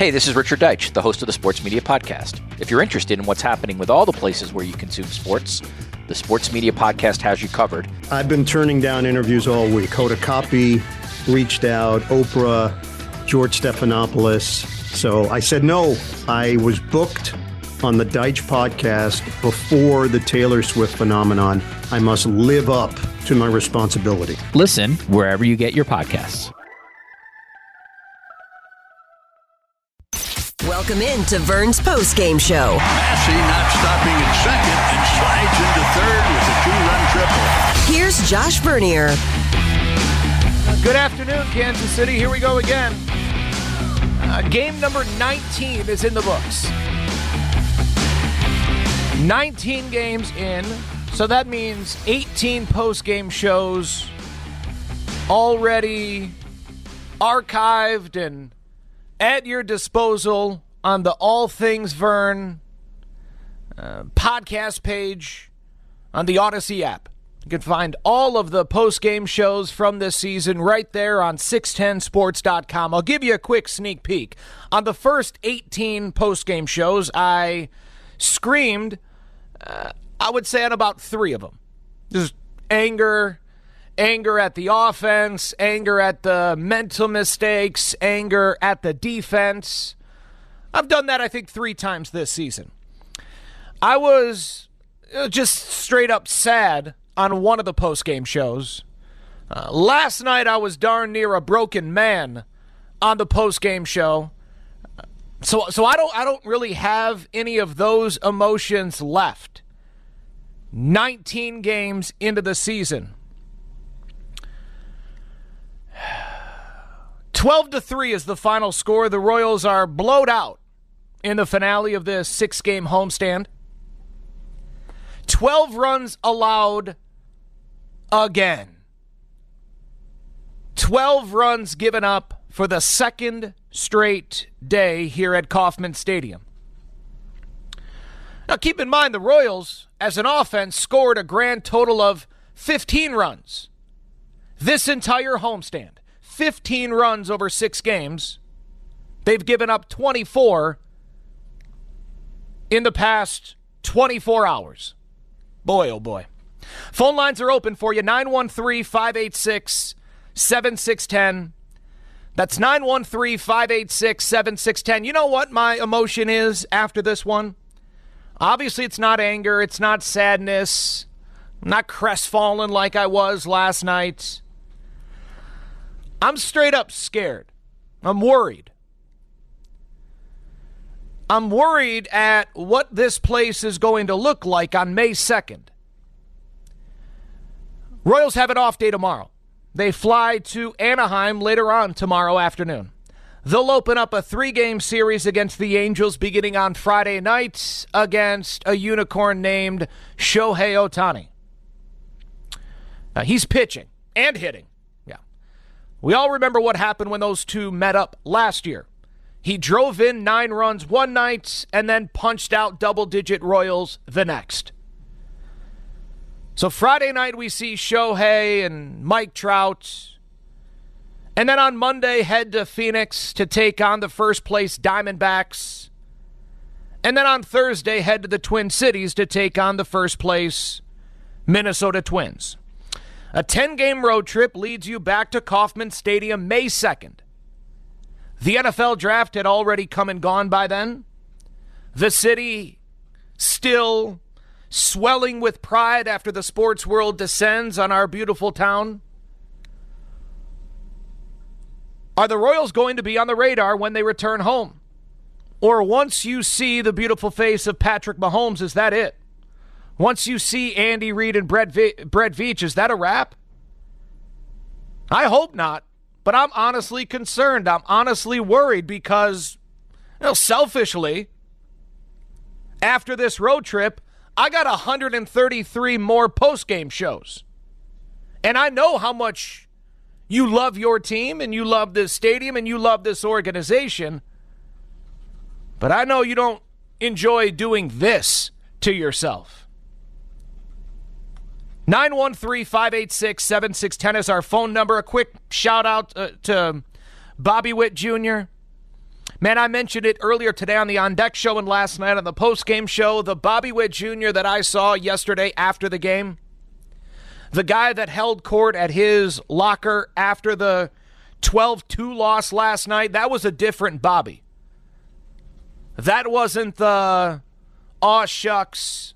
Hey, this is Richard Deitch, the host of the Sports Media Podcast. If you're interested in what's happening with all the places where you consume sports, the Sports Media Podcast has you covered. I've been turning down interviews all week. Hoda Kotb reached out, Oprah, George Stephanopoulos. So I said no. I was booked on the Deitch podcast before the Taylor Swift phenomenon. I must live up to my responsibility. Listen wherever you get your podcasts. Welcome in to Vern's postgame show. Massey not stopping at second and slides into third with a 2-run triple. Here's Josh Vernier. Good afternoon, Kansas City. Here we go again. Game number 19 is in the books. 19 games in, so that means 18 post-game shows already archived and at your disposal on the All Things Vern podcast page on the Odyssey app. You can find all of the post-game shows from this season right there on 610sports.com. I'll give you a quick sneak peek. On the first 18 post-game shows, I screamed, I would say on about 3 of them. Just anger at the offense, anger at the mental mistakes, anger at the defense. I've done that, I think, 3 times this season. I was just straight up sad on one of the post-game shows. Last night, I was darn near a broken man on the post-game show. So I don't really have any of those emotions left. 19 games into the season. 12-3 is the final score. The Royals are blowed out in the finale of this 6-game homestand. 12 runs allowed again. 12 runs given up for the second straight day here at Kauffman Stadium. Now keep in mind the Royals, as an offense, scored a grand total of 15 runs this entire homestand. 15 runs over 6 games. They've given up 24 in the past 24 hours. Boy, oh boy. Phone lines are open for you, 913-586-7610. That's 913-586-7610. You know what my emotion is after this one? Obviously, it's not anger. It's not sadness. I'm not crestfallen like I was last night. I'm straight up scared. I'm worried. I'm worried at what this place is going to look like on May 2nd. Royals have an off day tomorrow. They fly to Anaheim later on tomorrow afternoon. They'll open up a 3-game series against the Angels beginning on Friday night against a unicorn named Shohei Ohtani. He's pitching and hitting. Yeah. We all remember what happened when those two met up last year. He drove in 9 runs one night and then punched out double-digit Royals the next. So Friday night we see Shohei and Mike Trout. And then on Monday, head to Phoenix to take on the first-place Diamondbacks. And then on Thursday, head to the Twin Cities to take on the first-place Minnesota Twins. A 10-game road trip leads you back to Kauffman Stadium May 2nd. The NFL draft had already come and gone by then. The city still swelling with pride after the sports world descends on our beautiful town. Are the Royals going to be on the radar when they return home? Or once you see the beautiful face of Patrick Mahomes, is that it? Once you see Andy Reid and Brett Veach, is that a wrap? I hope not, but I'm honestly concerned. I'm honestly worried because, selfishly, after this road trip, I got 133 more post-game shows. And I know how much you love your team and you love this stadium and you love this organization. But I know you don't enjoy doing this to yourself. 913-586-7610 is our phone number. A quick shout out to Bobby Witt Jr. Man, I mentioned it earlier today on the On Deck show and last night on the post-game show. The Bobby Witt Jr. that I saw yesterday after the game, the guy that held court at his locker after the 12-2 loss last night, that was a different Bobby. That wasn't the, aw shucks,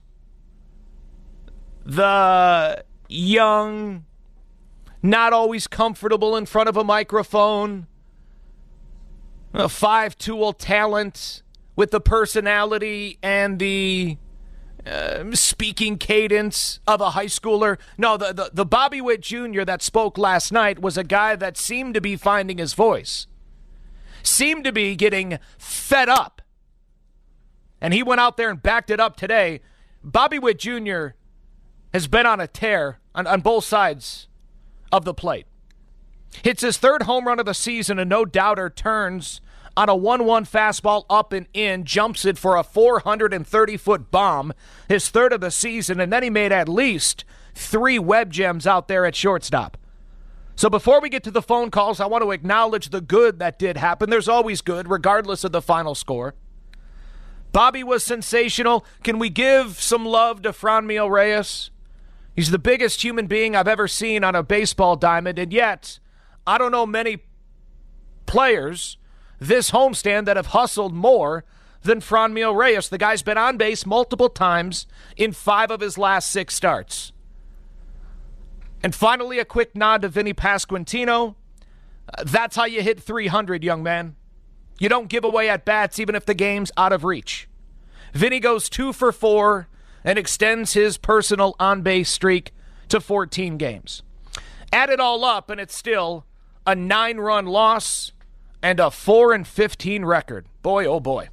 the young, not always comfortable in front of a microphone, a five-tool talent with the personality and the speaking cadence of a high schooler. No, the Bobby Witt Jr. that spoke last night was a guy that seemed to be finding his voice, seemed to be getting fed up. And he went out there and backed it up today. Bobby Witt Jr. has been on a tear on both sides of the plate. Hits his third home run of the season, and no doubter turns on a 1-1 fastball up and in, jumps it for a 430-foot bomb, his third of the season, and then he made at least 3 web gems out there at shortstop. So before we get to the phone calls, I want to acknowledge the good that did happen. There's always good, regardless of the final score. Bobby was sensational. Can we give some love to Franmil Reyes? He's the biggest human being I've ever seen on a baseball diamond, and yet I don't know many players this homestand that have hustled more than Franmil Reyes. The guy's been on base multiple times in 5 of his last 6 starts. And finally, a quick nod to Vinny Pasquantino. That's how you hit 300, young man. You don't give away at-bats even if the game's out of reach. Vinny goes 2 for 4 and extends his personal on-base streak to 14 games. Add it all up, and it's still a 9-run loss and a 4-15 record. Boy, oh boy.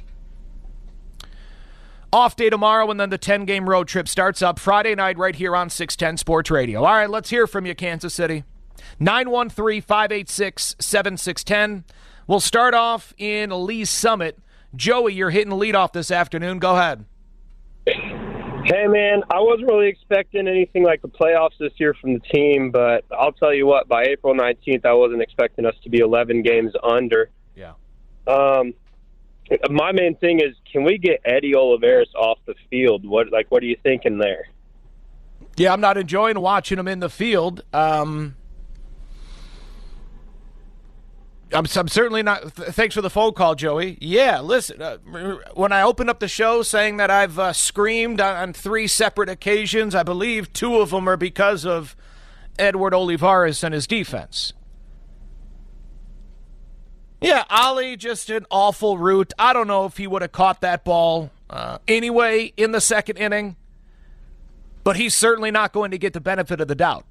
Off day tomorrow, and then the 10-game road trip starts up Friday night right here on 610 Sports Radio. All right, let's hear from you, Kansas City. 913-586-7610. We'll start off in Lee's Summit. Joey, you're hitting lead off this afternoon. Go ahead. Hey, man, I wasn't really expecting anything like the playoffs this year from the team, but I'll tell you what, by April 19th, I wasn't expecting us to be 11 games under. Yeah. My main thing is, can we get Eddie Olivares off the field? What are you thinking there? Yeah, I'm not enjoying watching him in the field. I'm certainly not. Thanks for the phone call, Joey. Yeah, listen, when I opened up the show saying that I've screamed on 3 separate occasions, I believe 2 of them are because of Edward Olivares and his defense. Yeah, Ollie, just an awful route. I don't know if he would have caught that ball anyway in the second inning, but he's certainly not going to get the benefit of the doubt.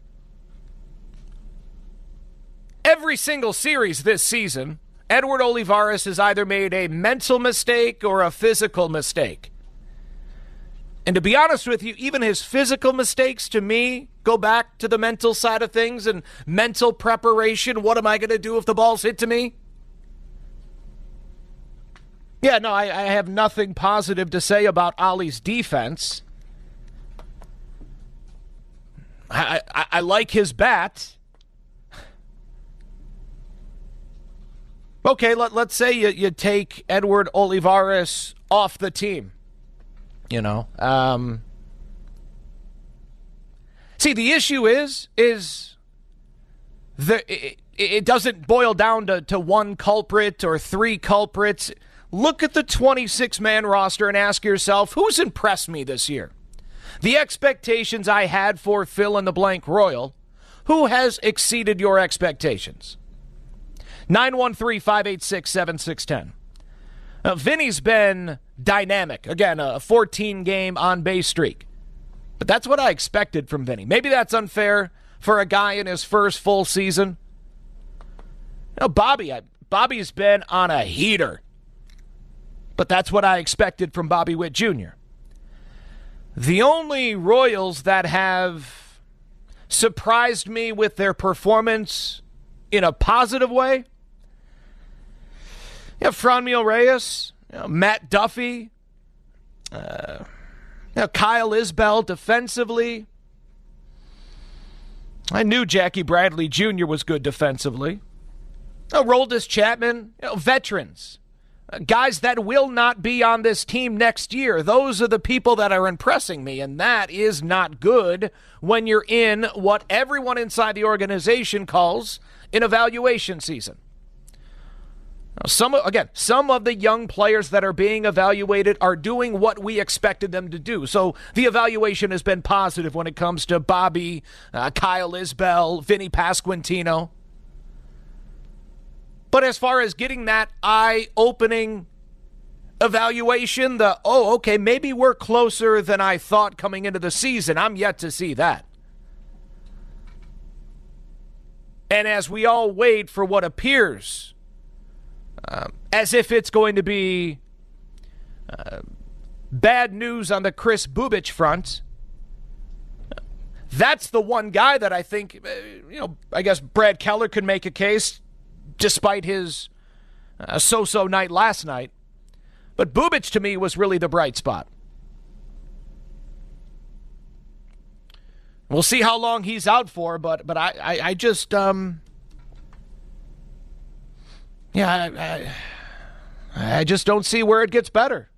Every single series this season, Edward Olivares has either made a mental mistake or a physical mistake. And to be honest with you, even his physical mistakes, to me, go back to the mental side of things and mental preparation. What am I going to do if the ball's hit to me? Yeah, no, I have nothing positive to say about Ollie's defense. I like his bat. Okay, let's say you take Edward Olivares off the team. You know, see, the issue is it doesn't boil down to one culprit or 3 culprits. Look at the 26-man roster and ask yourself, who's impressed me this year? The expectations I had for fill-in-the-blank Royal, who has exceeded your expectations? 913-586-7610. Vinny's been dynamic. Again, a 14-game on-base streak. But that's what I expected from Vinny. Maybe that's unfair for a guy in his first full season. You know, Bobby's been on a heater. But that's what I expected from Bobby Witt Jr. The only Royals that have surprised me with their performance in a positive way, Franmil Reyes, Matt Duffy, Kyle Isbell defensively. I knew Jackie Bradley Jr. was good defensively. Aroldis Chapman, veterans, guys that will not be on this team next year. Those are the people that are impressing me, and that is not good when you're in what everyone inside the organization calls an evaluation season. Some of the young players that are being evaluated are doing what we expected them to do. So the evaluation has been positive when it comes to Bobby, Kyle Isbell, Vinny Pasquantino. But as far as getting that eye-opening evaluation, maybe we're closer than I thought coming into the season, I'm yet to see that. And as we all wait for what appears as if it's going to be bad news on the Kris Bubic front, that's the one guy that I think, I guess Brad Keller could make a case despite his so-so night last night. But Bubic, to me, was really the bright spot. We'll see how long he's out for, but I just, I just don't see where it gets better.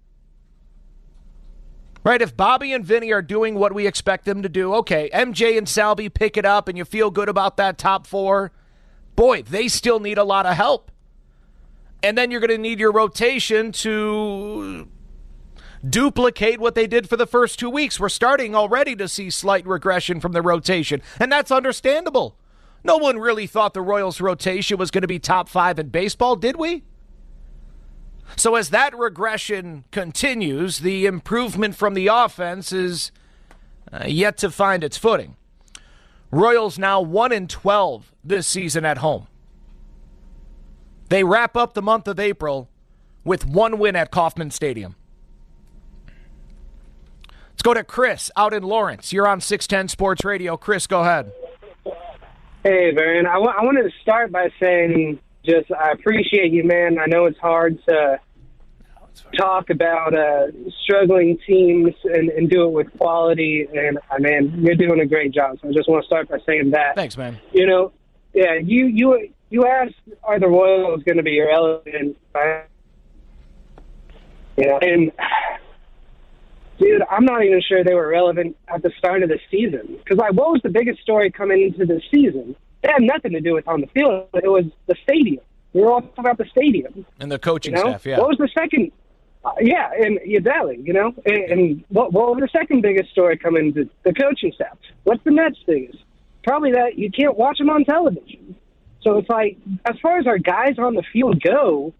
Right, if Bobby and Vinny are doing what we expect them to do, okay, MJ and Salvi pick it up and you feel good about that top four. Boy, they still need a lot of help. And then you're going to need your rotation to duplicate what they did for the first 2 weeks. We're starting already to see slight regression from the rotation, and that's understandable. No one really thought the Royals' rotation was going to be top 5 in baseball, did we? So as that regression continues, the improvement from the offense is yet to find its footing. Royals now 1-12 this season at home. They wrap up the month of April with 1 win at Kauffman Stadium. Let's go to Chris out in Lawrence. You're on 610 Sports Radio. Chris, go ahead. Hey, Vern. I wanted to start by saying I appreciate you, man. I know it's hard to talk about struggling teams and do it with quality, and, man, you're doing a great job. So I just want to start by saying that. Thanks, man. You asked, are the Royals going to be irrelevant? And, dude, I'm not even sure they were relevant at the start of the season. Because, what was the biggest story coming into the season? It had nothing to do with on the field. It was the stadium. We were all talking about the stadium. And the coaching staff, yeah. What was the second? Exactly, And what was the second biggest story coming into the coaching staff? What's the Mets biggest? Probably that you can't watch them on television. So it's like, as far as our guys on the field go,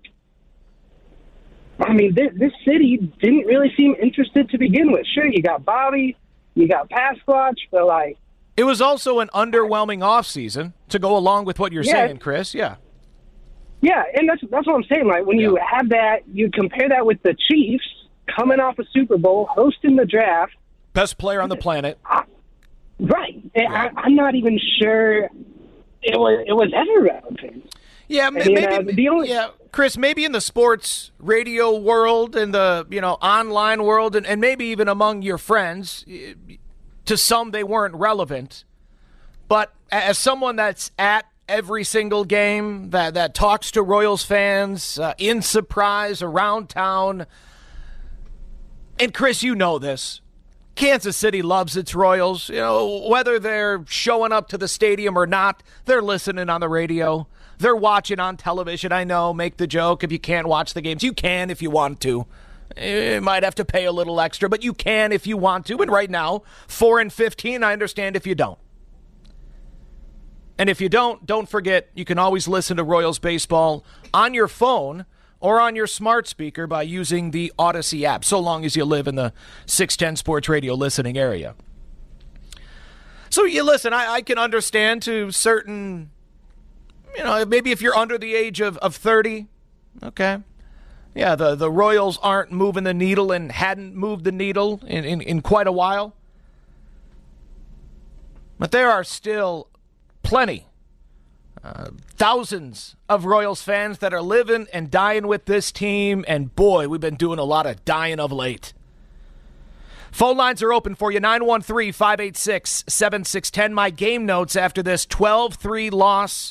I mean, this city didn't really seem interested to begin with. Sure, you got Bobby, you got Pasquatch, but it was also an underwhelming offseason to go along with what you're saying, Chris. Yeah. Yeah, and that's what I'm saying. When you have that, you compare that with the Chiefs coming off a Super Bowl, hosting the draft. Best player on the planet. Right. Yeah. I'm not even sure it was ever relevant. Yeah, maybe. Chris, maybe in the sports radio world and the online world, and maybe even among your friends, to some they weren't relevant. But as someone that's at every single game, that talks to Royals fans in Surprise, around town, and Chris, you know this. Kansas City loves its Royals. Whether they're showing up to the stadium or not, they're listening on the radio. They're watching on television. I know, make the joke if you can't watch the games. You can if you want to. You might have to pay a little extra, but you can if you want to. And right now, 4-15, I understand if you don't. And if you don't forget, you can always listen to Royals baseball on your phone or on your smart speaker by using the Odyssey app, so long as you live in the 610 Sports Radio listening area. So you listen, I can understand to certain, maybe if you're under the age of 30, okay. Yeah, the Royals aren't moving the needle and hadn't moved the needle in quite a while. But there are still plenty, thousands of Royals fans that are living and dying with this team, and boy, we've been doing a lot of dying of late. Phone lines are open for you, 913-586-7610. My game notes after this 12-3 loss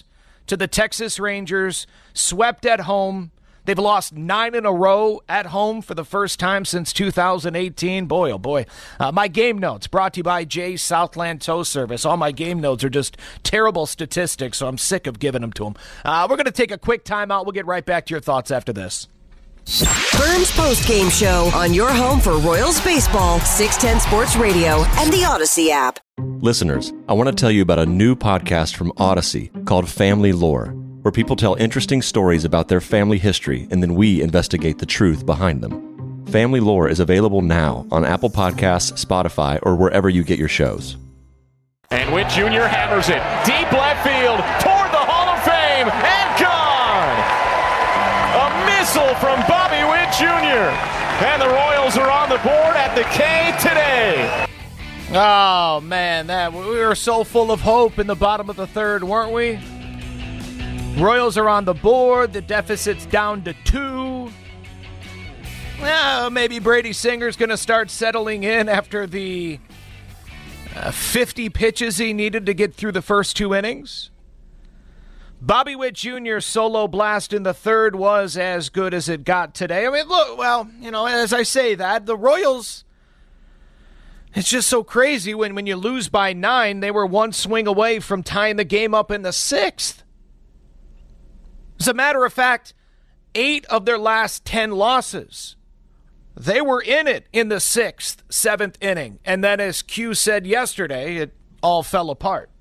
to the Texas Rangers, swept at home. They've lost 9 in a row at home for the first time since 2018. Boy, oh boy. My game notes brought to you by Jay's Southland Tow Service. All my game notes are just terrible statistics, so I'm sick of giving them to them. We're going to take a quick timeout. We'll get right back to your thoughts after this. Vern's postgame show on your home for Royals baseball, 610 Sports Radio, and the Odyssey app. Listeners, I want to tell you about a new podcast from Odyssey called Family Lore, where people tell interesting stories about their family history and then we investigate the truth behind them. Family Lore is available now on Apple Podcasts, Spotify, or wherever you get your shows. And Witt Jr. hammers it deep left field toward the Hall of Fame and gone! A missile from Bobby Witt Jr. And the Royals are on the board at the K today. Oh, man, we were so full of hope in the bottom of the third, weren't we? Royals are on the board. The deficit's down to 2. Well, maybe Brady Singer's going to start settling in after the 50 pitches he needed to get through the first 2 innings. Bobby Witt Jr.'s solo blast in the third was as good as it got today. I mean, look, well, as I say that, the Royals, it's just so crazy when you lose by 9, they were 1 swing away from tying the game up in the 6th. As a matter of fact, 8 of their last 10 losses, they were in it in the 6th, 7th inning. And then as Q said yesterday, it all fell apart.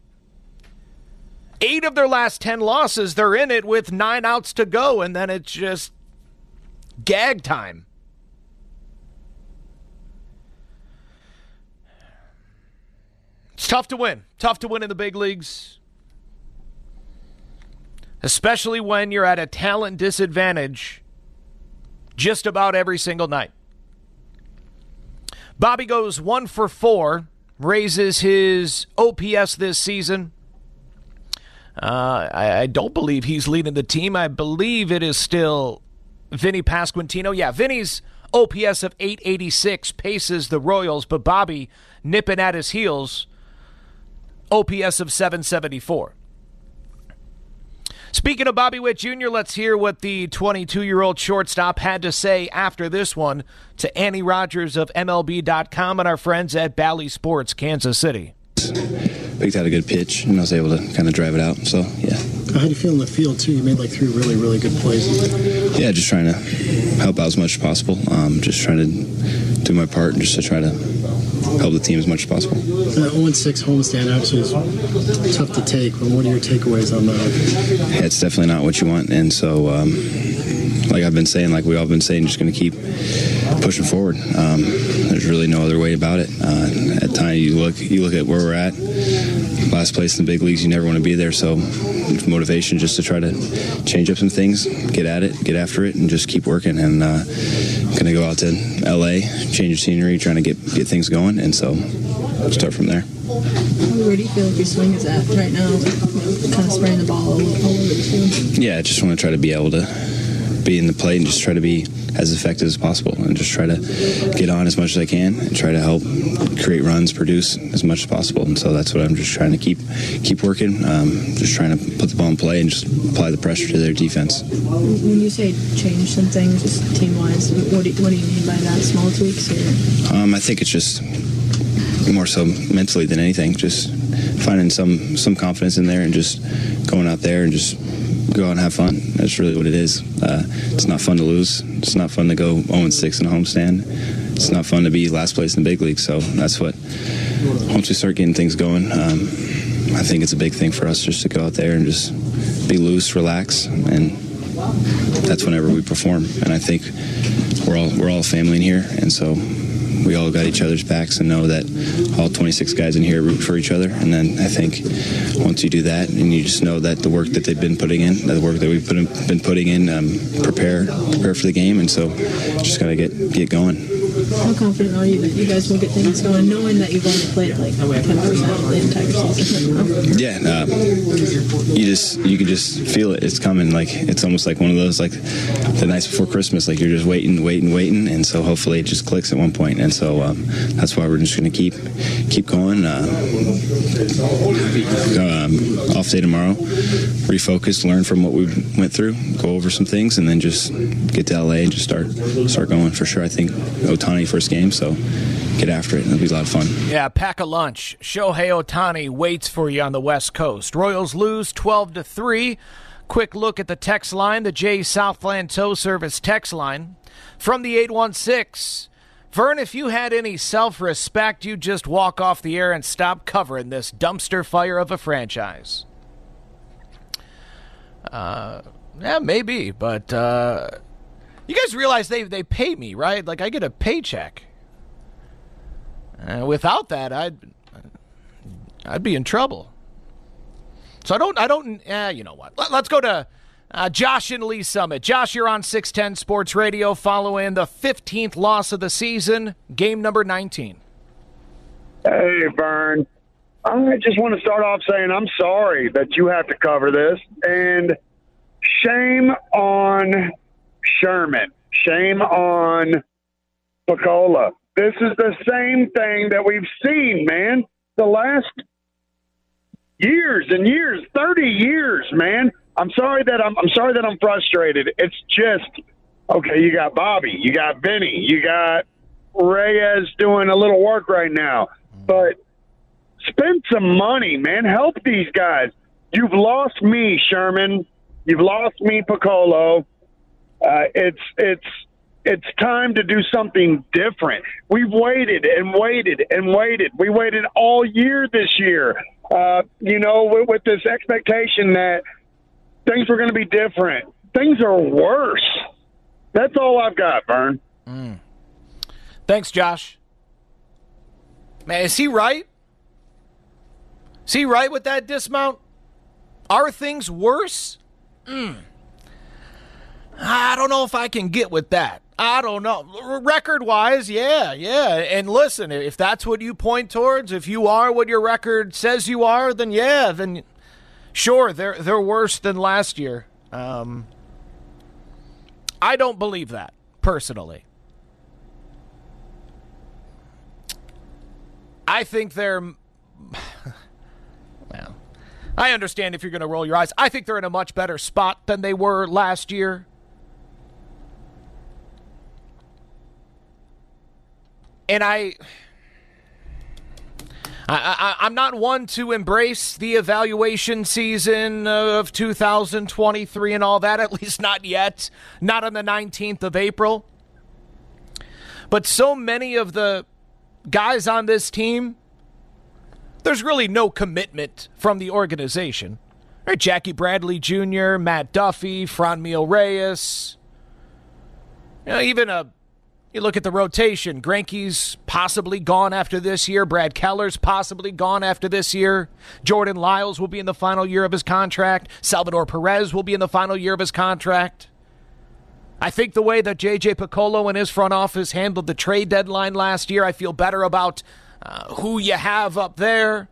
8 of their last 10 losses, they're in it with 9 outs to go, and then it's just gag time. It's tough to win. Tough to win in the big leagues. Especially when you're at a talent disadvantage just about every single night. Bobby goes 1 for 4, raises his OPS this season. I don't believe he's leading the team. I believe it is still Vinny Pasquantino. Yeah, Vinny's OPS of 886 paces the Royals, but Bobby nipping at his heels, OPS of 774. Speaking of Bobby Witt Jr., let's hear what the 22-year-old shortstop had to say after this one to Annie Rogers of MLB.com and our friends at Bally Sports, Kansas City. Picked out a good pitch, and I was able to kind of drive it out. So, yeah. How do you feel in the field, too? You made like 3 really, really good plays. Yeah, just trying to help out as much as possible. Just trying to do my part and just to try to help the team as much as possible. 0-6 homestand actually is tough to take. But what are your takeaways on that? Yeah, it's definitely not what you want. And so, like I've been saying, like we all been saying, just going to keep pushing forward. There's really no other way about it. At times you look at where we're at, last place in the big leagues, you never want to be there. So motivation just to try to change up some things, get at it, get after it, and just keep working. And going to go out to LA, change of scenery, trying to get things going, and so start from there. Where do you feel like your swing is at right now? Kind of spraying the ball all over the field. Yeah, I just want to try to be able to be in the plate and just try to be as effective as possible and just try to get on as much as I can and try to help create runs, produce as much as possible. And so that's what I'm just trying to keep working, just trying to put the ball in play and just apply the pressure to their defense. When you say change some things, just team-wise, what do you mean by that? Small tweaks? Or? I think it's just more so mentally than anything, just finding some confidence in there and just going out there and just go out and have fun. That's really what it is. It's not fun to lose. It's not fun to go 0-6 in a homestand. It's not fun to be last place in the big league. So that's what, once we start getting things going, I think it's a big thing for us just to go out there and just be loose, relax, and that's whenever we perform. And I think we're all family in here, and so we all got each other's backs and know that all 26 guys in here root for each other. And then I think once you do that and you just know that the work that they've been putting in, the work that we've been putting in, prepare for the game. And so just got to get going. How confident are you that you guys will get things going, knowing that you've only played like 10% of the entire season? Yeah, you can just feel it. It's coming. Like it's almost like one of those like the nights before Christmas. Like you're just waiting, and so hopefully it just clicks at one point. And so that's why we're just going to keep going. Off day tomorrow, refocus, learn from what we went through, go over some things, and then just get to LA and just start going for sure. I think Ohtani first game, so get after it. It'll be a lot of fun. Yeah, pack a lunch. Shohei Ohtani waits for you on the West Coast. Royals lose 12-3. Quick look at the text line, the Jay Southland Tow Service text line. From the 816, Vern, if you had any self-respect, you'd just walk off the air and stop covering this dumpster fire of a franchise. Yeah, maybe, but you guys realize they pay me, right? Like, I get a paycheck. Without that, I'd be in trouble. So I don't. You know what? Let's go to Josh in Lee Summit. Josh, you're on 610 Sports Radio following the 15th loss of the season, game number 19. Hey, Vern. I just want to start off saying I'm sorry that you have to cover this, and shame on Sherman. Shame on Picola. This is the same thing that we've seen, man, the last years and years, 30 years, man. I'm sorry that I'm frustrated. It's just, okay, you got Bobby, you got Vinny, you got Reyes doing a little work right now, but spend some money, man. Help these guys. You've lost me, Sherman. You've lost me, Piccolo. It's time to do something different. We've waited and waited and waited. We waited all year this year, with this expectation that things were going to be different. Things are worse. That's all I've got, Vern. Thanks, Josh. Man, is he right? Is he right with that dismount? Are things worse? I don't know if I can get with that. I don't know. Record-wise, yeah. And listen, if that's what you point towards, if you are what your record says you are, then sure, they're worse than last year. I don't believe that, personally. I think they're... Well, I understand if you're going to roll your eyes. I think they're in a much better spot than they were last year. And I'm not one to embrace the evaluation season of 2023 and all that, at least not yet, not on the 19th of April. But so many of the guys on this team, there's really no commitment from the organization. Right, Jackie Bradley Jr., Matt Duffy, Franmil Reyes, you look at the rotation. Greinke's possibly gone after this year. Brad Keller's possibly gone after this year. Jordan Lyles will be in the final year of his contract. Salvador Perez will be in the final year of his contract. I think the way that J.J. Piccolo and his front office handled the trade deadline last year, I feel better about who you have up there.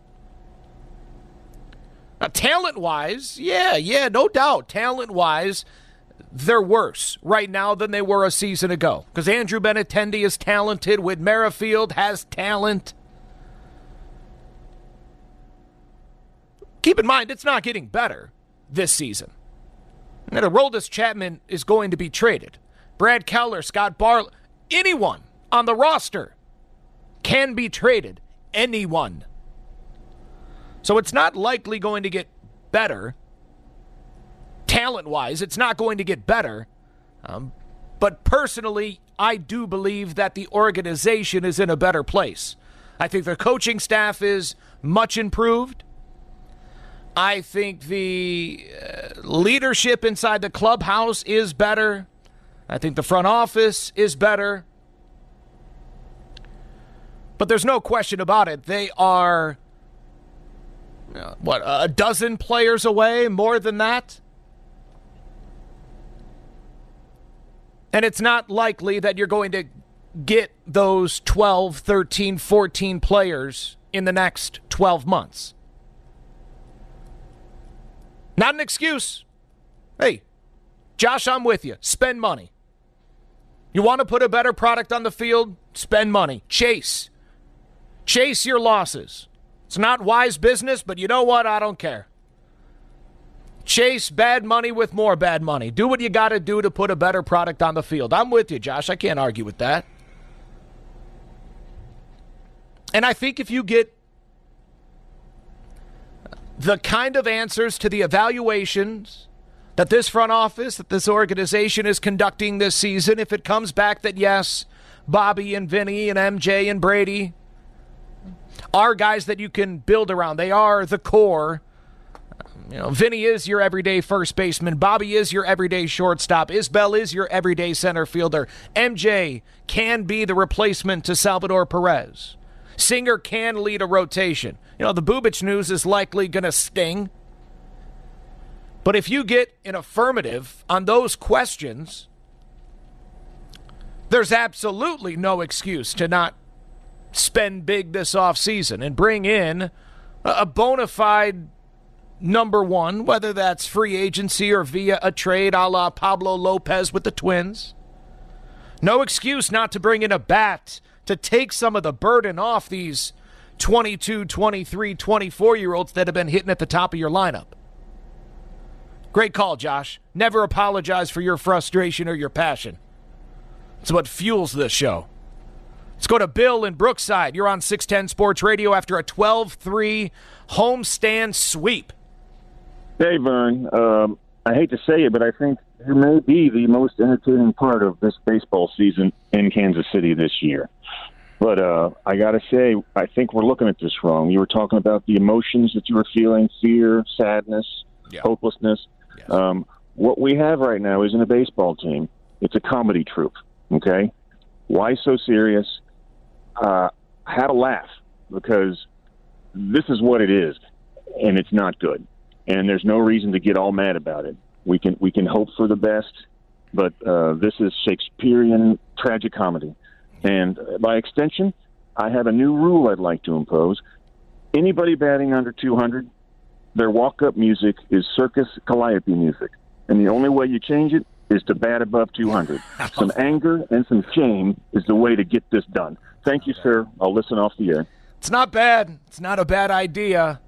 Talent-wise, yeah, no doubt. Talent-wise, they're worse right now than they were a season ago. Because Andrew Benintendi is talented. Whit Merrifield has talent. Keep in mind, it's not getting better this season. And Aroldis Chapman is going to be traded. Brad Keller, Scott Barlow, anyone on the roster can be traded. Anyone. So it's not likely going to get better. Talent-wise, it's not going to get better. But personally, I do believe that the organization is in a better place. I think the coaching staff is much improved. I think the leadership inside the clubhouse is better. I think the front office is better. But there's no question about it. They are, a dozen players away, more than that? And it's not likely that you're going to get those 12, 13, 14 players in the next 12 months. Not an excuse. Hey, Josh, I'm with you. Spend money. You want to put a better product on the field? Spend money. Chase your losses. It's not wise business, but you know what? I don't care. Chase bad money with more bad money. Do what you got to do to put a better product on the field. I'm with you, Josh. I can't argue with that. And I think if you get the kind of answers to the evaluations that this front office, that this organization is conducting this season, if it comes back that, yes, Bobby and Vinny and MJ and Brady are guys that you can build around. They are the core. Vinny is your everyday first baseman. Bobby is your everyday shortstop. Isbell is your everyday center fielder. MJ can be the replacement to Salvador Perez. Singer can lead a rotation. The Bubic news is likely going to sting. But if you get an affirmative on those questions, there's absolutely no excuse to not spend big this offseason and bring in a bona fide number one, whether that's free agency or via a trade a la Pablo Lopez with the Twins. No excuse not to bring in a bat to take some of the burden off these 22, 23, 24-year-olds that have been hitting at the top of your lineup. Great call, Josh. Never apologize for your frustration or your passion. It's what fuels this show. Let's go to Bill in Brookside. You're on 610 Sports Radio after a 12-3 homestand sweep. Hey, Vern. I hate to say it, but I think you may be the most entertaining part of this baseball season in Kansas City this year. But I got to say, I think we're looking at this wrong. You were talking about the emotions that you were feeling, fear, sadness, hopelessness. Yes. What we have right now isn't a baseball team. It's a comedy troupe, okay? Why so serious? Have a laugh, because this is what it is, and it's not good. And there's no reason to get all mad about it. We can hope for the best, but this is Shakespearean tragicomedy. And by extension, I have a new rule I'd like to impose. Anybody batting under 200, their walk-up music is Circus Calliope music. And the only way you change it is to bat above 200. Some anger and some shame is the way to get this done. Thank you, sir. I'll listen off the air. It's not bad. It's not a bad idea.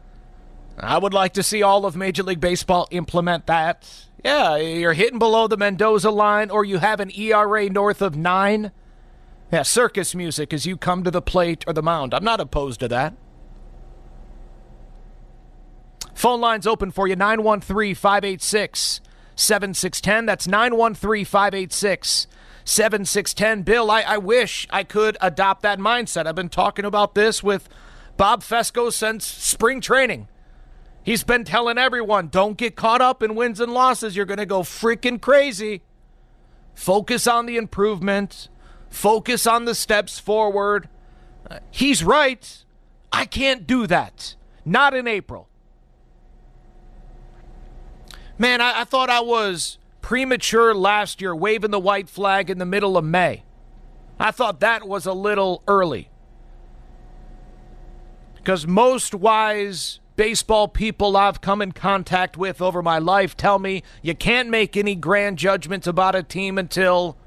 I would like to see all of Major League Baseball implement that. Yeah, you're hitting below the Mendoza line, or you have an ERA north of 9. Yeah, circus music as you come to the plate or the mound. I'm not opposed to that. Phone line's open for you, 913-586-7610. That's 913-586-7610. Bill, I wish I could adopt that mindset. I've been talking about this with Bob Fesco since spring training. He's been telling everyone, don't get caught up in wins and losses. You're going to go freaking crazy. Focus on the improvement. Focus on the steps forward. He's right. I can't do that. Not in April. Man, I thought I was premature last year, waving the white flag in the middle of May. I thought that was a little early. Because most wise baseball people I've come in contact with over my life tell me you can't make any grand judgments about a team until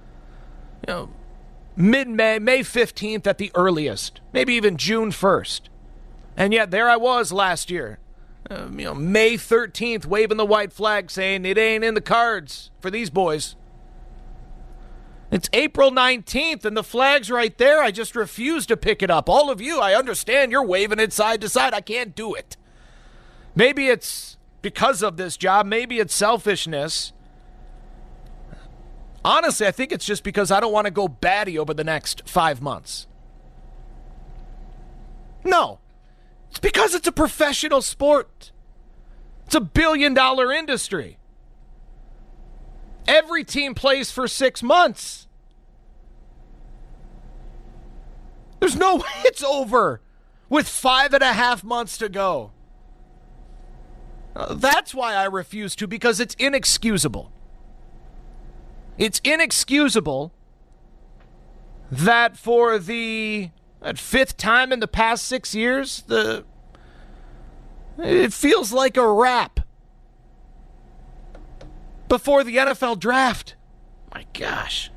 mid-May, May 15th at the earliest, maybe even June 1st. And yet there I was last year, May 13th, waving the white flag saying it ain't in the cards for these boys. It's April 19th, and the flag's right there. I just refuse to pick it up. All of you, I understand you're waving it side to side. I can't do it. Maybe it's because of this job. Maybe it's selfishness. Honestly, I think it's just because I don't want to go batty over the next 5 months. No. It's because it's a professional sport. It's a billion-dollar industry. Every team plays for 6 months. There's no way it's over with 5.5 months to go. That's why I refuse to, because it's inexcusable. It's inexcusable that for the fifth time in the past 6 years, it feels like a wrap before the NFL draft. My gosh.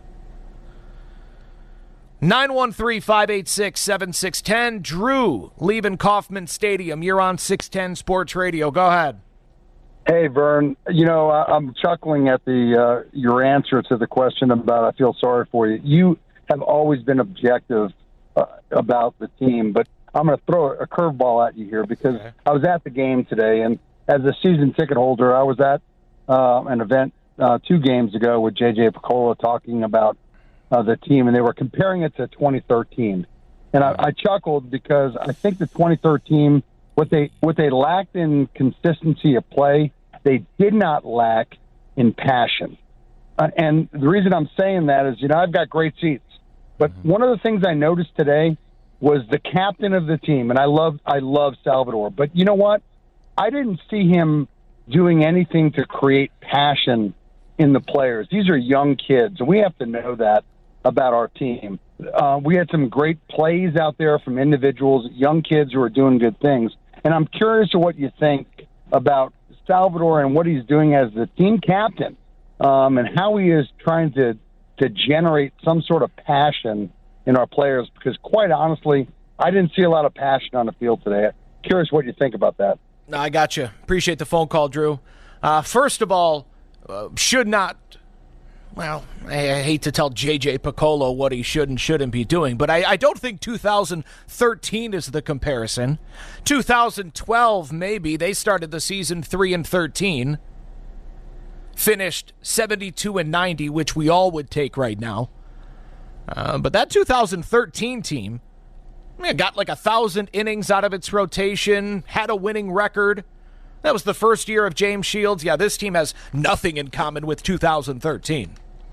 913-586-7610. Drew, leaving Kauffman Stadium. You're on 610 Sports Radio. Go ahead. Hey, Vern. You know, I'm chuckling at your answer to the question about I feel sorry for you. You have always been objective about the team, but I'm going to throw a curveball at you here because I was at the game today, and as a season ticket holder, I was at an event 2 games ago with J.J. Picola talking about the team, and they were comparing it to 2013. And I chuckled because I think the 2013, what they lacked in consistency of play, they did not lack in passion. And the reason I'm saying that is, you know, I've got great seats. But one of the things I noticed today was the captain of the team, and I love Salvador. But you know what? I didn't see him doing anything to create passion in the players. These are young kids, and we have to know that about our team. We had some great plays out there from individuals, young kids who are doing good things. And I'm curious to what you think about Salvador and what he's doing as the team captain, and how he is trying to generate some sort of passion in our players, because quite honestly, I didn't see a lot of passion on the field today. Curious what you think about that. No, I got you. Appreciate the phone call, Drew. First of all, should not, well, I hate to tell J.J. Picola what he should and shouldn't be doing, but I don't think 2013 is the comparison. 2012, maybe. They started the season 3-13. Finished 72-90, which we all would take right now. But that 2013 team got like 1,000 innings out of its rotation, had a winning record. That was the first year of James Shields. Yeah, this team has nothing in common with 2013.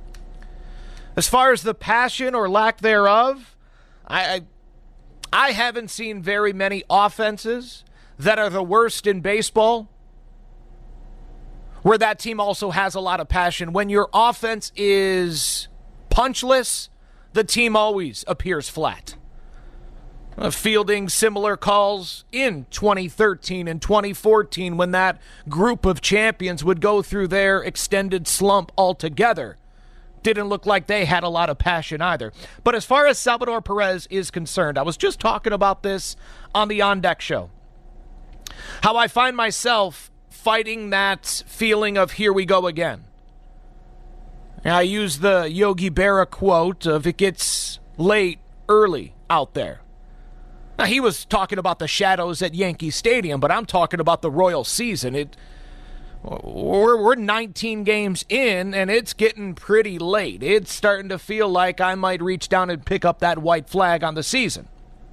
As far as the passion or lack thereof, I haven't seen very many offenses that are the worst in baseball where that team also has a lot of passion. When your offense is punchless, the team always appears flat. Fielding similar calls in 2013 and 2014 when that group of champions would go through their extended slump altogether. Didn't look like they had a lot of passion either. But as far as Salvador Perez is concerned, I was just talking about this on the On Deck show. How I find myself fighting that feeling of here we go again. I use the Yogi Berra quote of it gets late early out there. Now, he was talking about the shadows at Yankee Stadium, but I'm talking about the Royal season. We're 19 games in, and it's getting pretty late. It's starting to feel like I might reach down and pick up that white flag on the season.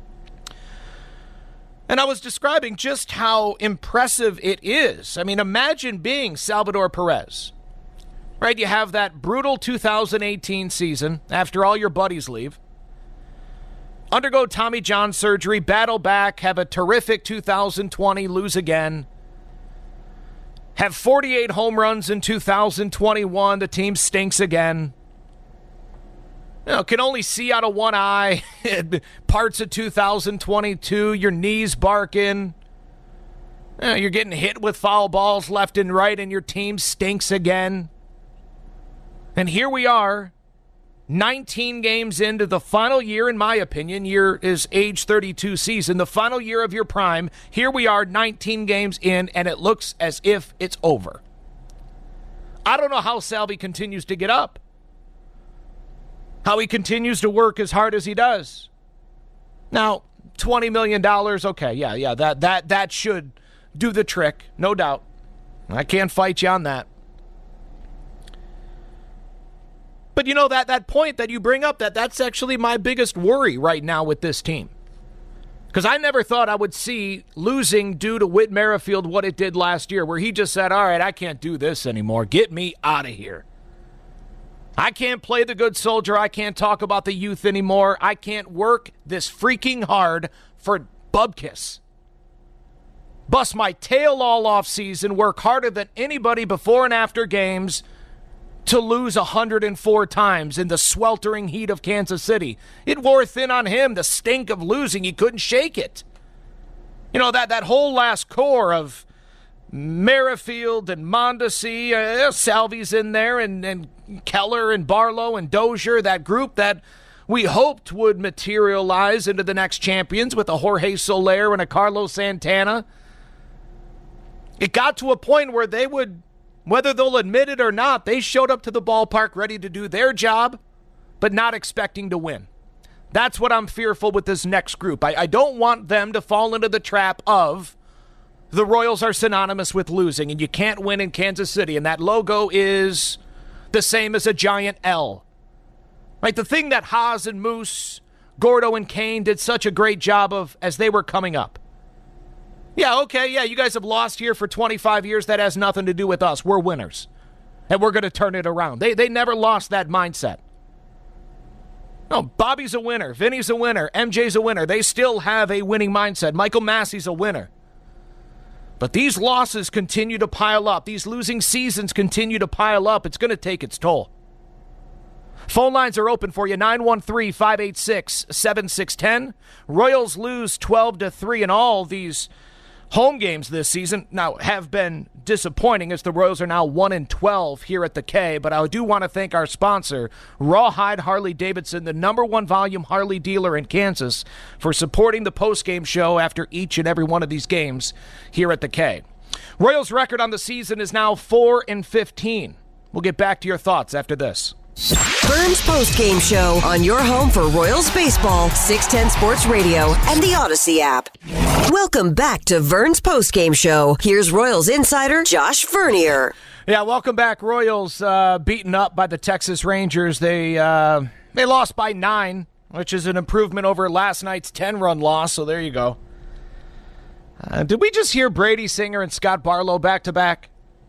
And I was describing just how impressive it is. I mean, imagine being Salvador Perez. Right, you have that brutal 2018 season after all your buddies leave. Undergo Tommy John surgery, battle back, have a terrific 2020, lose again. Have 48 home runs in 2021, the team stinks again. You know, can only see out of one eye. Parts of 2022, your knees barking. You know, you're getting hit with foul balls left and right, and your team stinks again. And here we are, 19 games into the final year, in my opinion. Year is age 32 season, the final year of your prime. Here we are, 19 games in, and it looks as if it's over. I don't know how Salvi continues to get up. How he continues to work as hard as he does. Now, $20 million, okay, yeah, that should do the trick, no doubt. I can't fight you on that. But you know, that point that you bring up, that's actually my biggest worry right now with this team. Because I never thought I would see losing due to Whit Merrifield what it did last year, where he just said, all right, I can't do this anymore. Get me out of here. I can't play the good soldier. I can't talk about the youth anymore. I can't work this freaking hard for Bubkiss. Bust my tail all off season, work harder than anybody before and after games, to lose 104 times in the sweltering heat of Kansas City. It wore thin on him, the stink of losing. He couldn't shake it. You know, that whole last core of Merrifield and Mondesi, Salvi's in there, and Keller and Barlow and Dozier, that group that we hoped would materialize into the next champions with a Jorge Soler and a Carlos Santana. It got to a point where they would, whether they'll admit it or not, they showed up to the ballpark ready to do their job, but not expecting to win. That's what I'm fearful with this next group. I don't want them to fall into the trap of the Royals are synonymous with losing, and you can't win in Kansas City, and that logo is the same as a giant L. Right? The thing that Haas and Moose, Gordo and Kane did such a great job of as they were coming up. Yeah, okay, yeah, you guys have lost here for 25 years. That has nothing to do with us. We're winners, and we're going to turn it around. They never lost that mindset. No, Bobby's a winner. Vinny's a winner. MJ's a winner. They still have a winning mindset. Michael Massey's a winner. But these losses continue to pile up. These losing seasons continue to pile up. It's going to take its toll. Phone lines are open for you, 913-586-7610. Royals lose 12-3 in all these home games this season. Now, have been disappointing as the Royals are now 1-12 here at the K, but I do want to thank our sponsor, Rawhide Harley-Davidson, the #1 volume Harley dealer in Kansas, for supporting the postgame show after each and every one of these games here at the K. Royals' record on the season is now 4-15. We'll get back to your thoughts after this. Vern's postgame show on your home for Royals baseball, 610 Sports Radio and the Odyssey app. Welcome back to Vern's postgame show. Here's Royals insider Josh Vernier. Yeah, welcome back. Royals beaten up by the Texas Rangers. They lost by 9, which is an improvement over last night's 10-run loss, so there you go. Did we just hear Brady Singer and Scott Barlow back-to-back?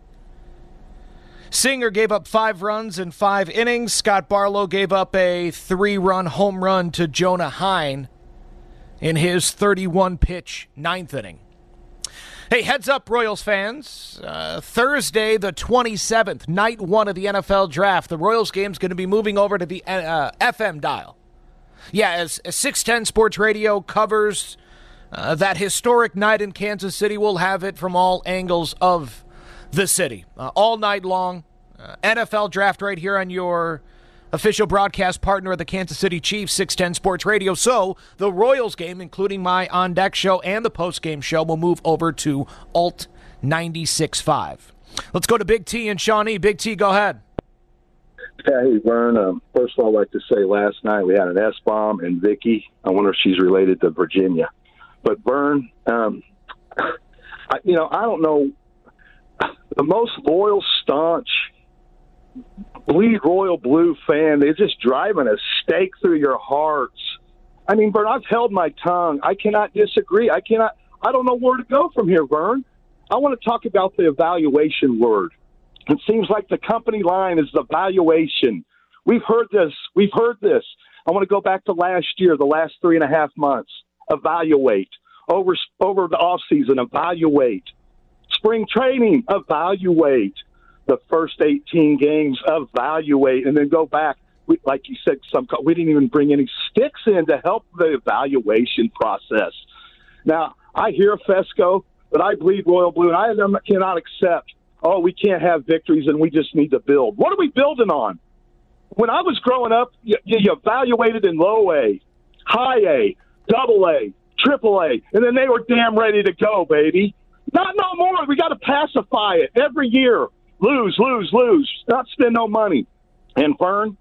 Singer gave up 5 runs in 5 innings. Scott Barlow gave up a 3-run home run to Jonah Heim in his 31-pitch 9th inning. Hey, heads up, Royals fans. Thursday, the 27th, night 1 of the NFL draft, the Royals game's going to be moving over to the FM dial. Yeah, as 610 Sports Radio covers that historic night in Kansas City, we'll have it from all angles of the city, all night long. NFL draft right here on your official broadcast partner of the Kansas City Chiefs, 610 Sports Radio. So the Royals game, including my On Deck show and the post-game show, will move over to Alt 96.5. Let's go to Big T and Shawnee. Big T, go ahead. Hey, Vern. First of all, I'd like to say last night we had an S-bomb and Vicky. I wonder if she's related to Virginia. But, Vern, I don't know. The most loyal, staunch, bleed royal blue fan, they're just driving a stake through your hearts. I mean, Vern, I've held my tongue. I cannot disagree. I don't know where to go from here, Vern. I want to talk about the evaluation word. It seems like the company line is the valuation. We've heard this. I want to go back to last year, the last 3.5 months. Evaluate. Over the offseason, evaluate. Spring training, evaluate. The first 18 games, evaluate. And then go back. Like you said, we didn't even bring any sticks in to help the evaluation process. Now, I hear Fesco, but I bleed royal blue, and I cannot accept, we can't have victories and we just need to build. What are we building on? When I was growing up, you evaluated in low A, high A, double A, triple A, and then they were damn ready to go, baby. Not no more. We got to pacify it every year. Lose. Not spend no money. And Vern,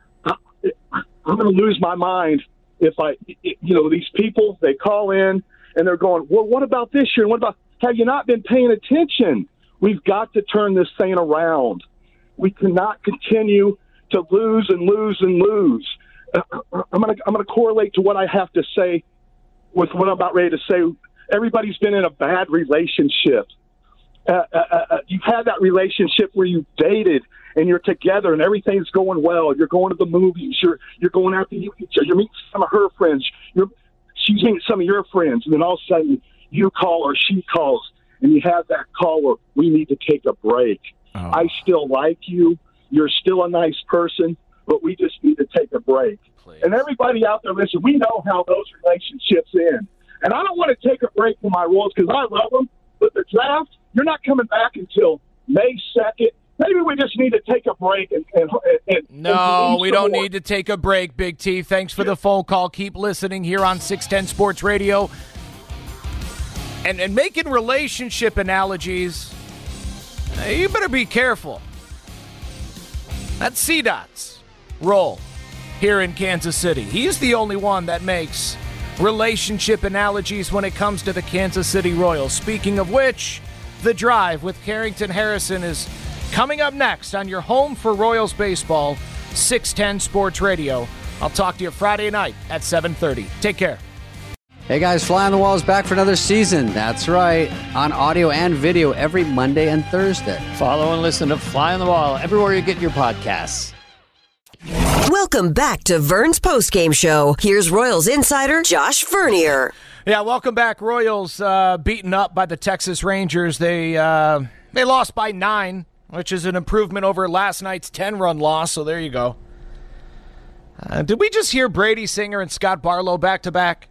I'm going to lose my mind if these people, they call in and they're going, well, what about this year? Have you not been paying attention? We've got to turn this thing around. We cannot continue to lose and lose and lose. I'm going to correlate to what I have to say with what I'm about ready to say. Everybody's been in a bad relationship. You've had that relationship where you dated and you're together and everything's going well. You're going to the movies. You're going out to you're meeting some of her friends. She's meeting some of your friends, and then all of a sudden you call or she calls, and you have that call where we need to take a break. Oh. I still like you. you're still a nice person, but we just need to take a break. Please. And everybody out there, listen, we know how those relationships end. And I don't want to take a break from my Royals because I love them, but the draft, you're not coming back until May 2nd. Maybe we just need to take a break. No, we don't need to take a break, Big T. Thanks for the phone call. Keep listening here on 610 Sports Radio. And making relationship analogies, you better be careful. That's C-Dot's role here in Kansas City. He's the only one that makes relationship analogies when it comes to the Kansas City Royals. Speaking of which, The Drive with Carrington Harrison is coming up next on your home for Royals baseball, 610 Sports Radio. I'll talk to you Friday night at 7:30. Take care. Hey guys, Fly on the Wall is back for another season. That's right, on audio and video every Monday and Thursday. Follow and listen to Fly on the Wall everywhere you get your podcasts. Welcome back to Vern's postgame show. Here's Royals insider Josh Vernier. Yeah, welcome back. Royals beaten up by the Texas Rangers. They lost by 9, which is an improvement over last night's 10-run loss. So there you go. Did we just hear Brady Singer and Scott Barlow back-to-back?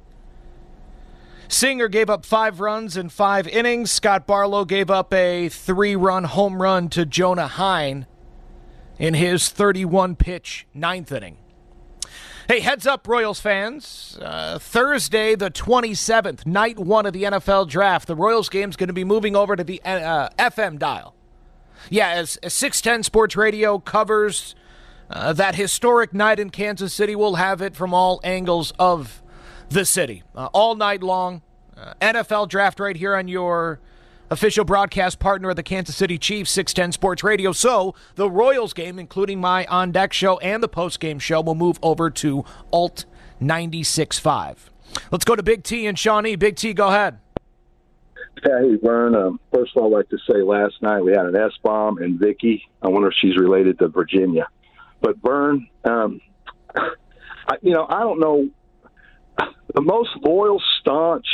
Singer gave up 5 runs in 5 innings. Scott Barlow gave up a 3-run home run to Jonah Heim in his 31-pitch 9th inning. Hey, heads up, Royals fans. Thursday, the 27th, night 1 of the NFL Draft. The Royals game's going to be moving over to the FM dial. Yeah, as 610 Sports Radio covers that historic night in Kansas City, we'll have it from all angles of the city. All night long. NFL Draft right here on your official broadcast partner of the Kansas City Chiefs, 610 Sports Radio. So the Royals game, including my on-deck show and the post-game show, will move over to Alt 96.5. Let's go to Big T and Shawnee. Big T, go ahead. Hey, Vern. First of all, I'd like to say last night we had an S-bomb and Vicky. I wonder if she's related to Virginia. But, Vern, I don't know. The most loyal, staunch,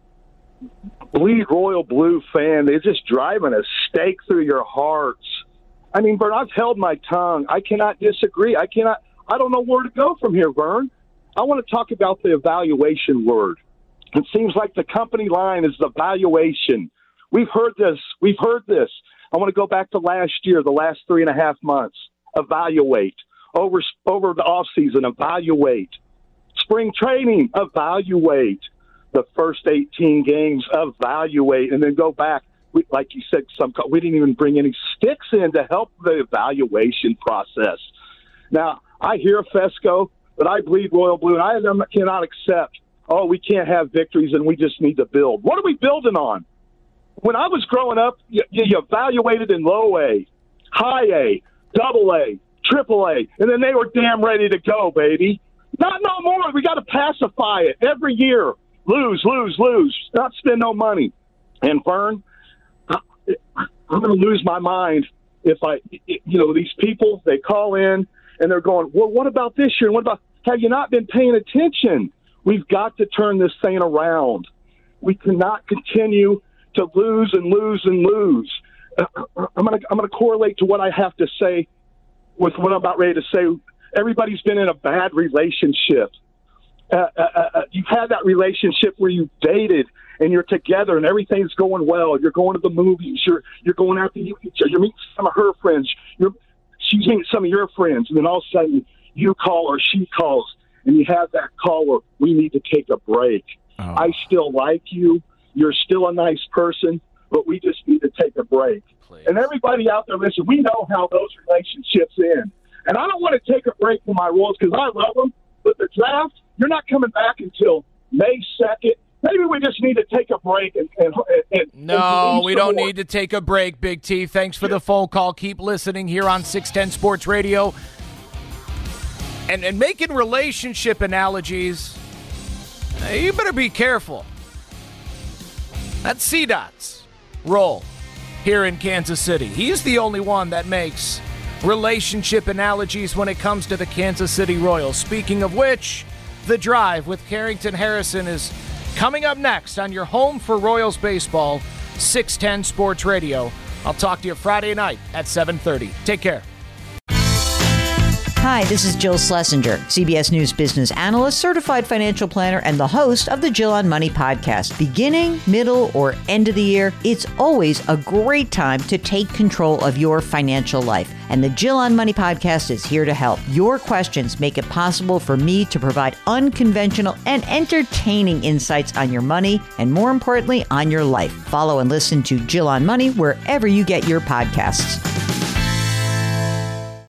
bleed royal blue fan, they're just driving a stake through your hearts. I mean, Vern, I've held my tongue. I cannot disagree. I don't know where to go from here, Vern. I want to talk about the evaluation word. It seems like the company line is the valuation. We've heard this. I want to go back to last year, the last 3.5 months. Evaluate. Over the offseason, evaluate. Spring training, evaluate. The first 18 games, evaluate. And then go back. Like you said, we didn't even bring any sticks in to help the evaluation process. Now, I hear Fesco, but I bleed royal blue, and I cannot accept, we can't have victories and we just need to build. What are we building on? When I was growing up, you evaluated in low A, high A, double A, triple A, and then they were damn ready to go, baby. Not no more. We got to pacify it every year. Lose. Not spend no money. And Vern, I'm going to lose my mind if these people, they call in and they're going, well, what about this year? What about, have you not been paying attention? We've got to turn this thing around. We cannot continue to lose and lose and lose. I'm going to correlate to what I have to say with what I'm about ready to say. Everybody's been in a bad relationship. You've had that relationship where you dated and you're together and everything's going well. You're going to the movies. You're going out to eat. You're meeting some of her friends. She's meeting some of your friends. And then all of a sudden you call or she calls and you have that call where we need to take a break. Oh. I still like you. You're still a nice person, but we just need to take a break. Please. And everybody out there, listen, we know how those relationships end. And I don't want to take a break from my Royals because I love them, but the draft, you're not coming back until May 2nd. Maybe we just need to take a break. No, we don't need to take a break, Big T. Thanks for the phone call. Keep listening here on 610 Sports Radio. And making relationship analogies, you better be careful. That's C-Dot's role here in Kansas City. He's the only one that makes relationship analogies when it comes to the Kansas City Royals. Speaking of which, The Drive with Carrington Harrison is coming up next on your home for Royals baseball, 610 Sports Radio. I'll talk to you Friday night at 7:30. Take care. Hi, this is Jill Schlesinger, CBS News business analyst, certified financial planner, and the host of the Jill on Money podcast. Beginning, middle, or end of the year, it's always a great time to take control of your financial life. And the Jill on Money podcast is here to help. Your questions make it possible for me to provide unconventional and entertaining insights on your money and, more importantly, on your life. Follow and listen to Jill on Money wherever you get your podcasts.